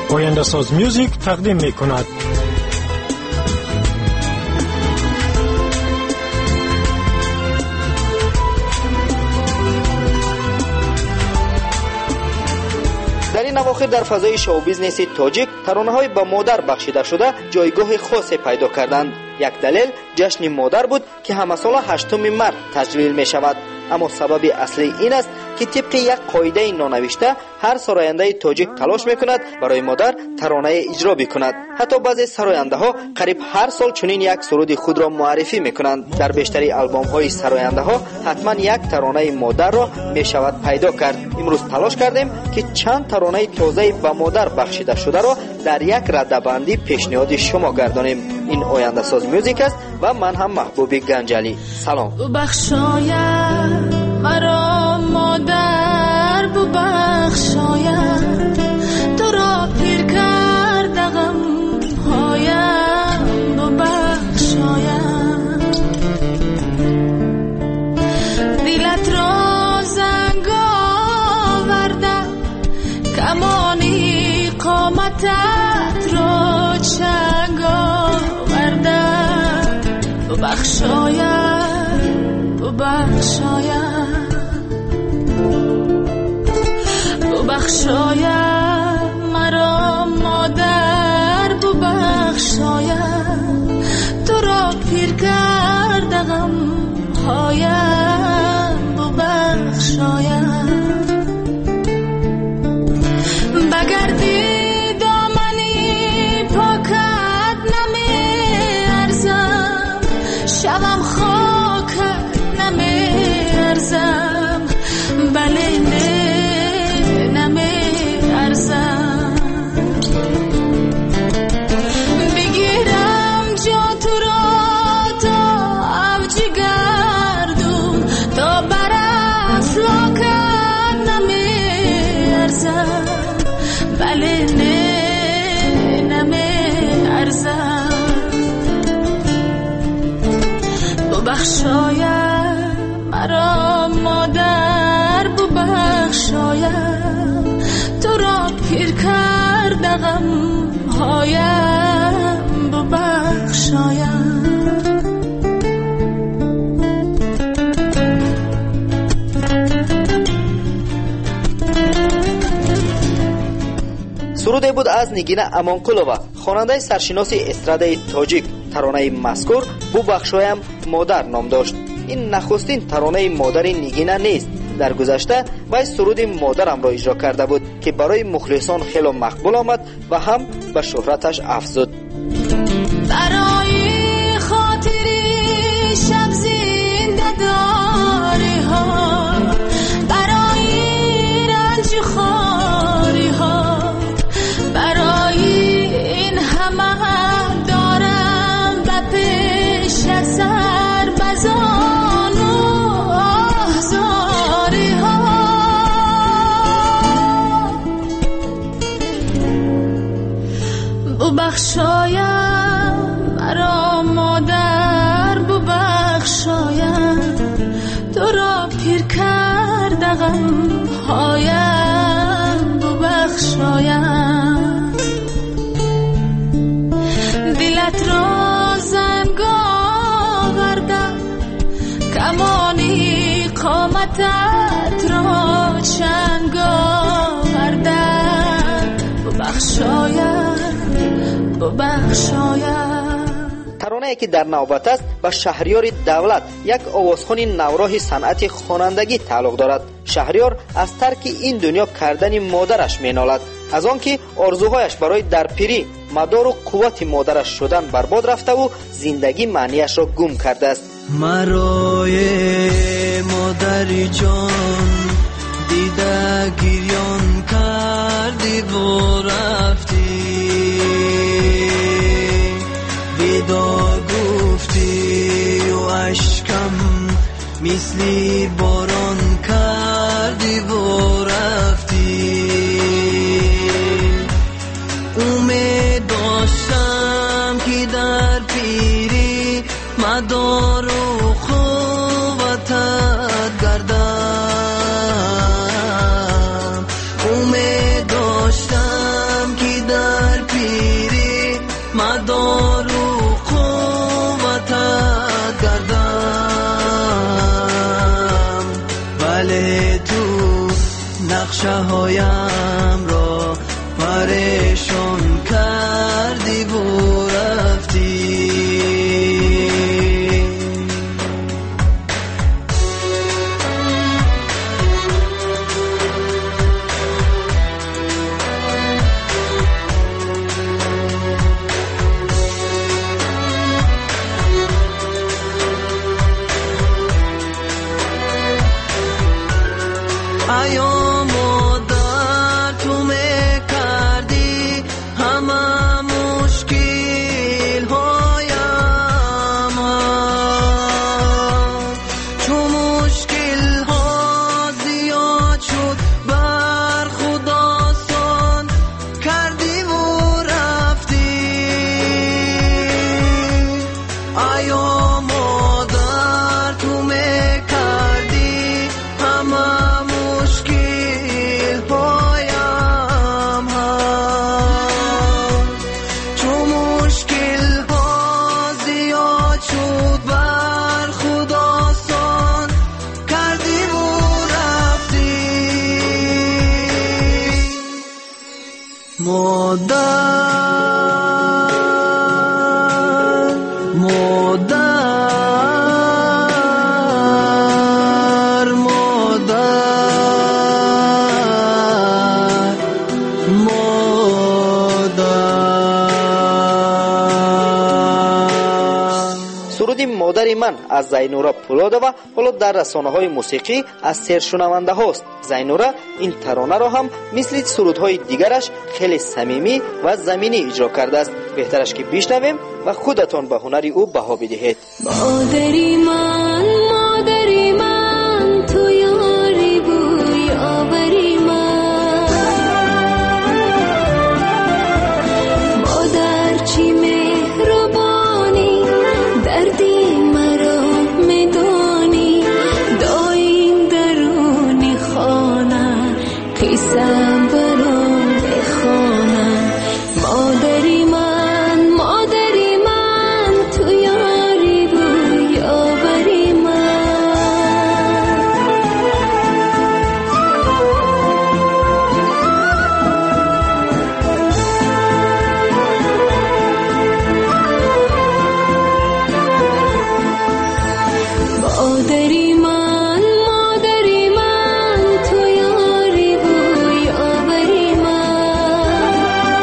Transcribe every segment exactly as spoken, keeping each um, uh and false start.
آینده ساز میوزیک تقدیم می کند. در این اواخر در فضای شو بیزنس تاجیک ترانه‌های با مادر بخشیده شده جایگاه خاصی پیدا کردند. یک دلیل جشن مادر بود که همه سال هشتم مارس تجلیل می شود. اما سبب اصلی این است که طبق یک قاعده نانوشته هر سراینده تاجیک تلاش میکند برای مادر ترانه اجرا بکند. حتی بعضی سراینده ها قریب هر سال چنین یک سرود خود را معرفی میکنند. در بیشتری آلبوم های سراینده ها حتما یک ترانه مادر را میشود پیدا کرد. امروز تلاش کردیم که چند ترانه تازه به مادر بخشیده شده را در یک رده‌بندی پیشنهاد شما گردانیم. این آینده ساز میوزیک است و من هم محبوب گنجلی. سلام. ببخشاید مرا مادر، ببخشاید تو را پیر کرده غم‌هایم، ببخشاید دلت را زنگ آورده، کمانی قامتت را چنگ آورده، ببخشاید ببخشاید ببخشاید مرا مادر، ببخشاید تو را پیر کرده غم‌هایم، ببخشاید بگردی دامنی پاکت نمی ارزم، شبم خاکت نمی ارزم، بله نه نمی ارزم، بگیرم جا تو را تا اوج گردون، تا بر افلاکت نمی ارزم، بله نه نمی ارزم، ببخشاید مرا مادر، ببخشاید تو را پیر کرده غم‌هایم، ببخشاید. سروده بود از نگینه امانقلووا، خواننده سرشناس استراده تاجیک. ترانه مذکور ببخشایم مادر نام داشت. این نخستین ترانه مادر نگینه نیست. در گذشته وی سرود مادرم را اجرا کرده بود که برای مخلصان خیلی مقبول آمد و هم به شهرتش افزود. برای خاطری شب زنده داری ها، برای رنج خاری ها، برای این همه دارم به پیش سر بزان و آهزاری ها، ببخشایم مرا مادر، ببخشایم تو را پیر کرده غم‌هایم، ببخشایم دلت را زنگ آورده، کمانی قامتت را چنگ آورده، ببخشاید ببخشاید. ترانه‌ای که در نوبت است به شهریار دولت، یک آوازخوان نوراه صنعت خوانندگی تعلق دارد. شهریار از ترک این دنیا کردن مادرش مینالد، از آنکه آرزوهایش برای در پیری مدار و قوت مادرش شدن برباد رفته و زندگی معنیش را گم کرده است. مرای مادری جان دیده گریان کردی و رفتی، بیدار گفتی و اشکم مثلی باران کردی و رفتی، امید داشتم که در پیری مدار و قوتت گردم، امید داشتم که در بچه هایم را پریشان کردی و رفتی. ایا مادر تو میکردی همه مشکل هایم، چون مشکل ها زیاد شد بر خدا سان کردی و رفتی. ایا مادر تو میکردی همه مادر مادر مادر مادر. سرود مادر من از زینورا پولادова حالا در رسانه های موسیقی از سرشنونده هاست. زینورا این ترانه را هم مثل سرودهای دیگرش خیلی صمیمی و زمینی اجرا کرده است. بهترش که بشنویم و خودتان به هنر او بها بدهید. مادری من مادری من تو یاری بوی آوری من، مادر چی مهربانی دردی مرا میدانی، دایم درونی خانه قیسم برام بخوانم. مادری من مادری من تو یاری بوی آوری من. مادری من مادری من تو یاری بوی آوری من،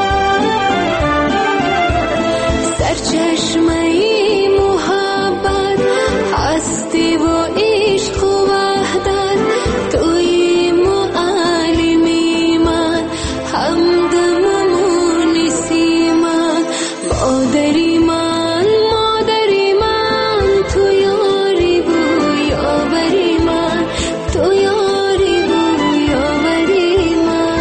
سرچشمه محبت هستی و عشق و وحدت، توی معلمی من همدم و مونسی من. مادری من مادری من تو یاری بوی آوری من، تو یاری بوی آوری من.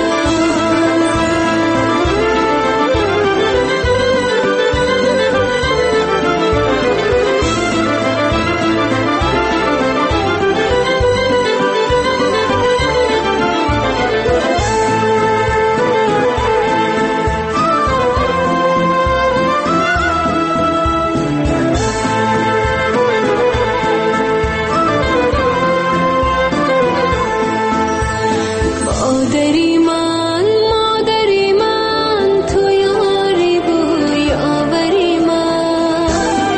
مادری من مادری من تو یاری بوی آوری من.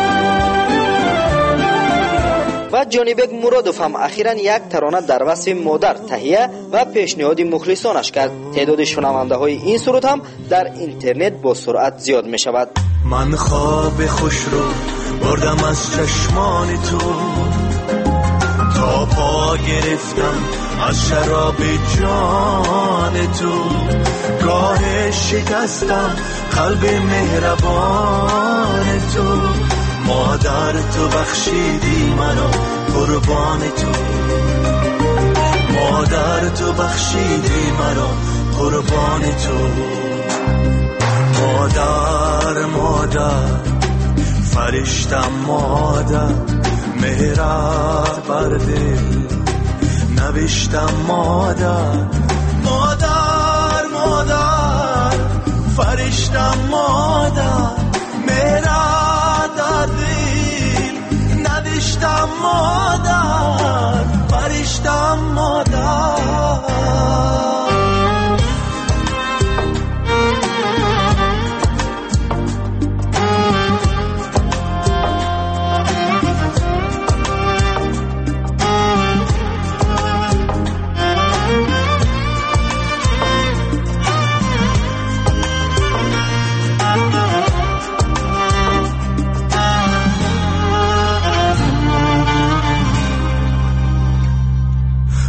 و جانیبک مرادوف هم اخیراً یک ترانه در وصف مادر تهیه و پیشنهاد مخلصانش کرد. تعداد شنونده های این سرود هم در اینترنت با سرعت زیاد می شود. من خواب خوش رو بردم از چشمان تو، تا پا گرفتم از شراب جان تو. گاه شکستم قلب مهربان تو، مادر تو بخشیدی منو قربان تو، مادر تو بخشیدی منو قربان تو. مادر مادر فرشتم مادر، مهرت بر دل نوشتم مادر. مادر مادر فرشتم مادر، مهرت در دل نوشتم مادر، فرشتم مادر.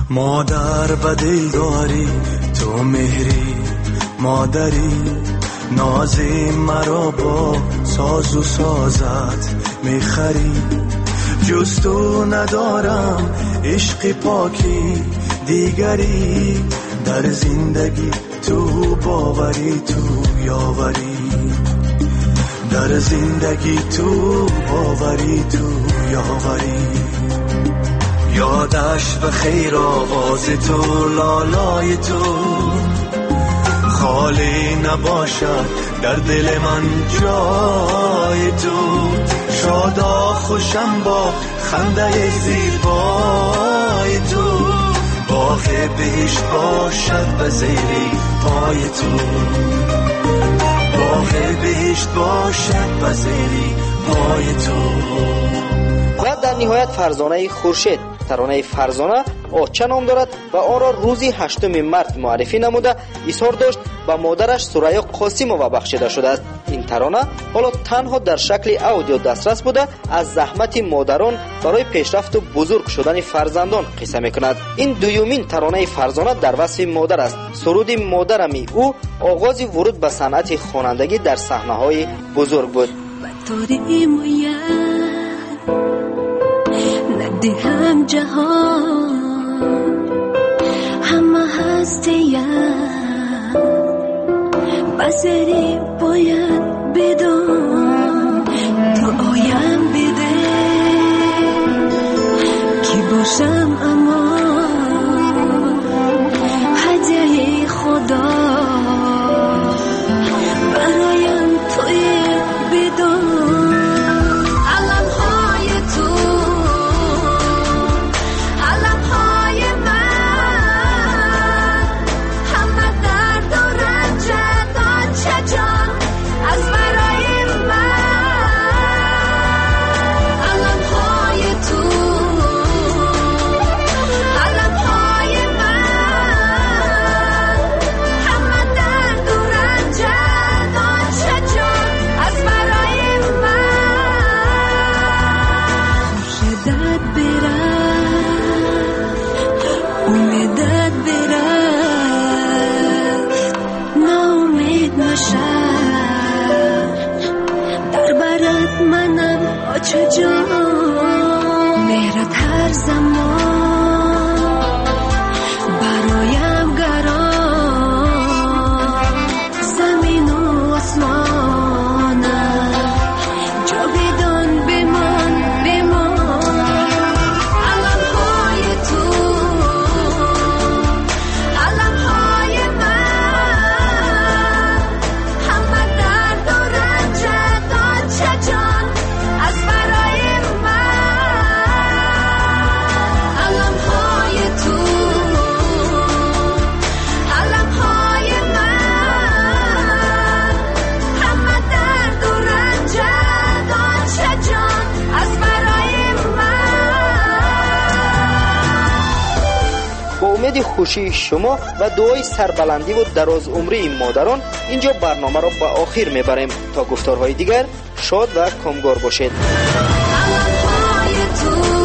مادر به دل داری تو مهری مادری نازی مرا با ساز و سازت میخری جز تو ندارم عشق پاکی دیگری در زندگی تو باوری تو یاوری در زندگی تو باوری تو یاوری یادش به خیر آواز تو لالای تو خالی نباشد در دل من جای تو شادا خوشم با خنده زیبای تو باغ بهشت باشد به زیر پای تو باغ بهشت باشد به زیر پای تو. و در نهایت فرزانه خورشید. ترانه فرزانه آچه نام دارد و آن را روزی هشتم مارس معرفی نموده اظهار داشت به مادرش ثریا قاسمова بخشیده شده است. این ترانه حالا تنها در شکل اودیو دسترس بوده از زحمت مادران برای پیشرفت و بزرگ شدن فرزندان قصه میکند. این دومین ترانه فرزانه در وصف مادر است. سرود مادرمی او آغاز ورود به صنعت خوانندگی در صحنه‌های بزرگ بود. هم جهان همه هستیم بسری باید بدون تو آیم بده کی باشم اما هدیه خدا برایم توی بدون مهرت هر زمان برایم گران زمین و آسمان جا بدان بمان بمان علمهای تو علمهای من همه درد و رنج داچه جان از برای امید خوشی شما و دعای سربلندی و دراز عمری مادران اینجا برنامه را به آخر میبریم. تا گفتارهای دیگر شاد و کامگار باشید.